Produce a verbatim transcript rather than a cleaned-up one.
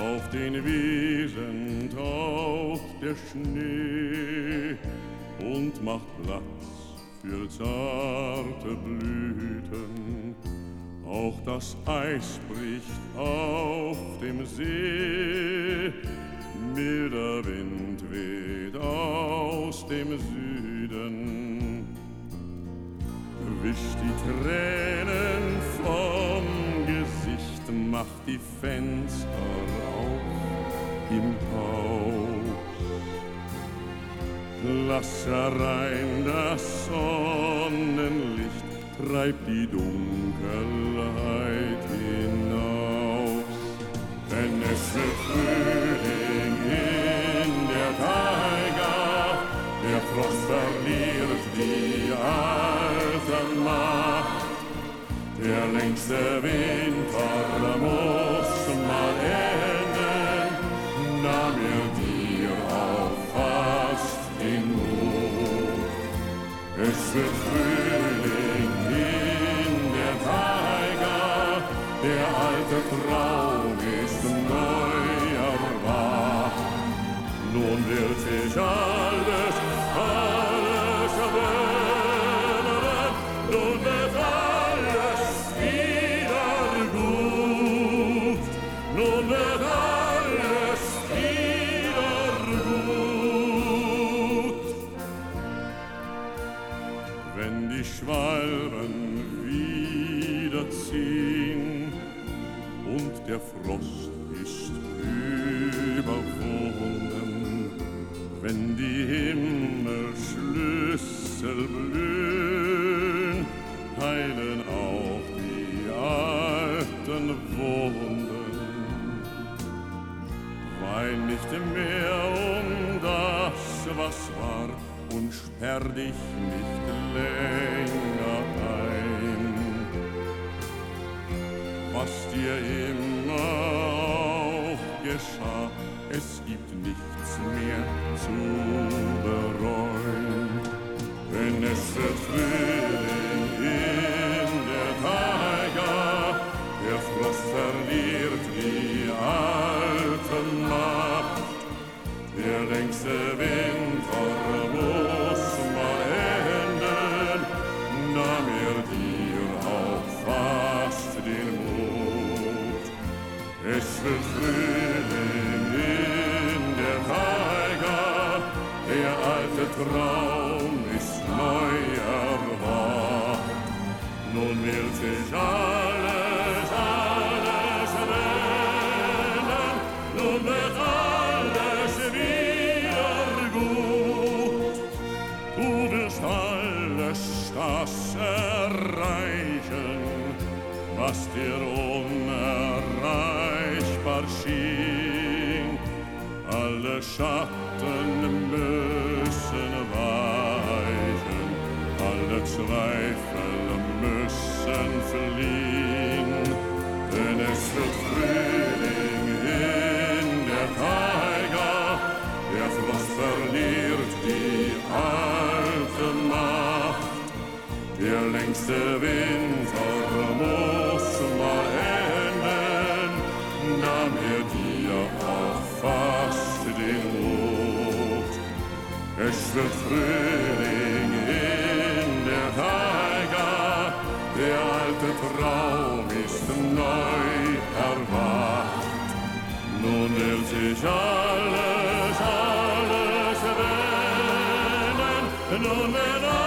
Auf den Wiesen taucht der Schnee und macht Platz für zarte Blüten. Auch das Eis bricht auf dem See, milder Wind weht aus dem Süden, wischt die Tränen vom Gesicht, macht die Fenster auf im Haus. Lass herein das Sonnenlicht, treibt die Dunkelheit hinaus. Denn es wird Frühling in der Taiga, der Frost verliert die alte Macht. Der längste Winter muss mal enden, nahm er dir auch fast den Mut. Es wird Frühling in der Taiga, der alte Traum ist neu erwacht. Nun wird sich alles, alles verändern, nun wird alles wieder gut, nun wird alles wieder gut. Wenn die Schwalben wieder ziehen und der Frost ist überwunden, wenn die Himmelsschlüssel blühen, heilen auch die alten Wunden. Wein nicht mehr um das, was war, und sperr dich nicht länger ein. Was dir immer auch geschah, es gibt nichts mehr zu bereuen. Denn es wird Frühling in der Taiga, der Frost verliert die alte Macht. Der längste Winter muss mal enden, nahm er dir auch fast den Mut. Es wird Frühling in der Taiga, der alte Traum ist neu erwacht. Nun will sich alles, alles wenden, nun wird alles wieder gut. Du wirst alles das erreichen, was dir unerreichbar schien. Alle Schatten müssen weichen, alle Zweifel müssen fliehen. Denn es wird Frühling in der Taiga, der Frost verliert die alte Macht. Der längste Winter muss mal enden, nahm er dir auch fast den Mut. Es wird Frühling in der Taiga, der alte Traum ist neu erwacht. Nun will sich alles, alles wenden, nun wird